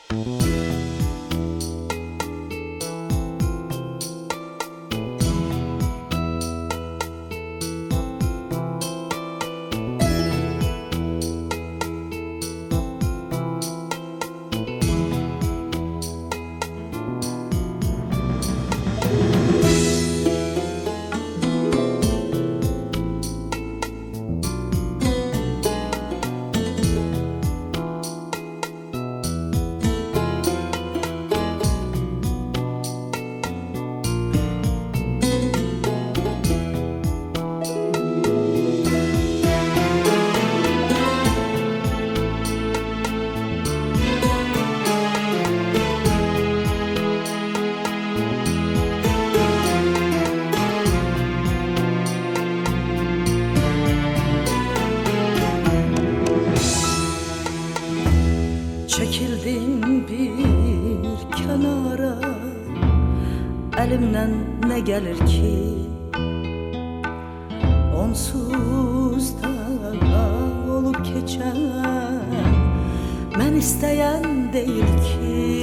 Çekildim bir kenara, elimden ne gelir ki? Onsuz da olup geçen ben isteyen değil ki.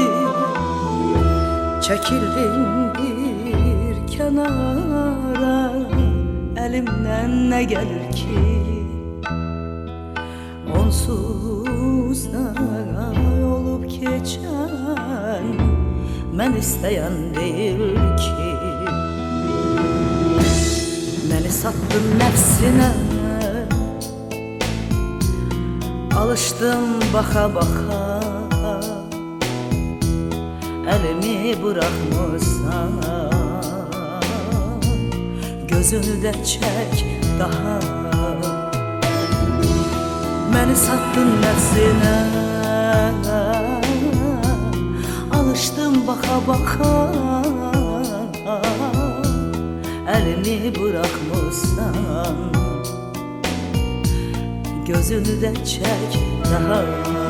Çekildim bir kenara, elimden ne gelir ki? Onsuz da olup geçen ben isteyen değil ki. Beni sattın nefsine, alıştım baka baka. Elimi bırakmışsan gözünü de çek daha. Beni sattın nefsine, alıştım baka baka. Elini bırakmışsan gözünü de çek daha.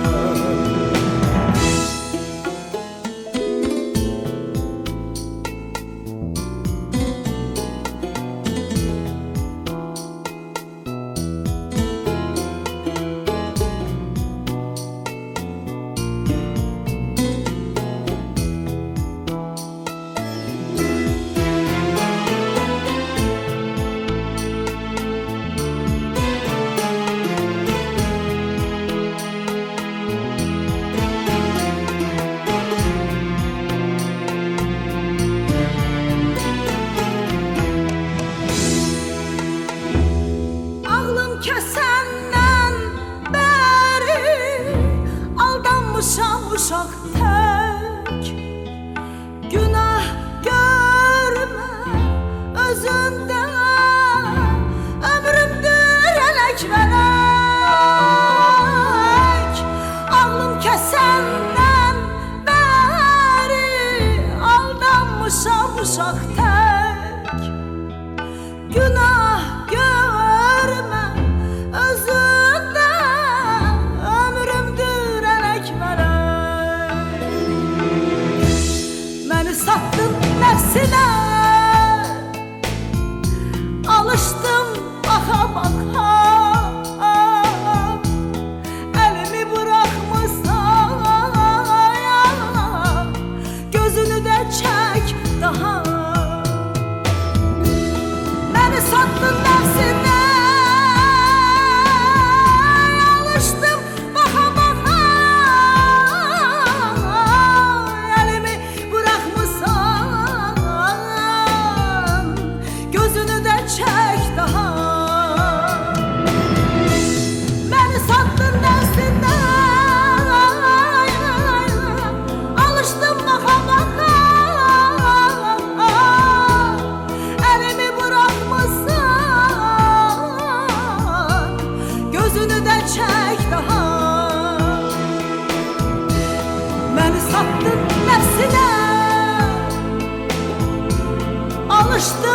Kesenden beri aldanmışam uşak tek. Günah görme özünde, ömrümdür elek verek. Ağlım kesenden beri aldanmışam uşak tek. Günah görme özünde, ömrümdür elek verek. Beni sattın nefsine, alıştım baka baka. Elimi bırakmışsan gözünü de çek daha. Beni sattın nefsine, alıştım baka baka. Elimi bırakmışsan gözünü de çek daha. Beni sattın nefsine, alıştım baka baka. Elimi bırakmışsan gözünü de çek daha. Beni sattın nefsine, alıştım